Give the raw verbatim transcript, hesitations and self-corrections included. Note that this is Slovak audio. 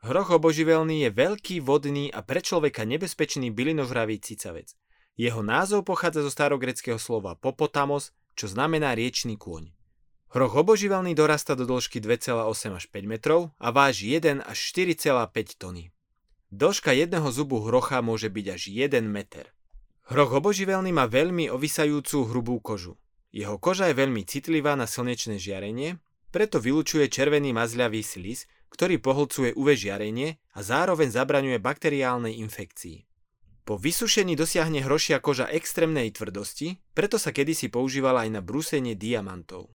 Hroch oboživelný je veľký, vodný a pre človeka nebezpečný bylinožravý cicavec. Jeho názov pochádza zo starogréckeho slova popotamos, čo znamená riečny kôň. Hroch oboživelný dorastá do dĺžky dva celé osem až päť metrov a váži jeden až štyri celé päť tony. Dĺžka jedného zubu hrocha môže byť až jeden meter. Hroch oboživelný má veľmi ovisajúcu hrubú kožu. Jeho koža je veľmi citlivá na slnečné žiarenie, preto vylučuje červený mazľavý slis, ktorý pohlcuje ú vé žiarenie a zároveň zabraňuje bakteriálnej infekcii. Po vysušení dosiahne hrošia koža extrémnej tvrdosti, preto sa kedysi používala aj na brúsenie diamantov.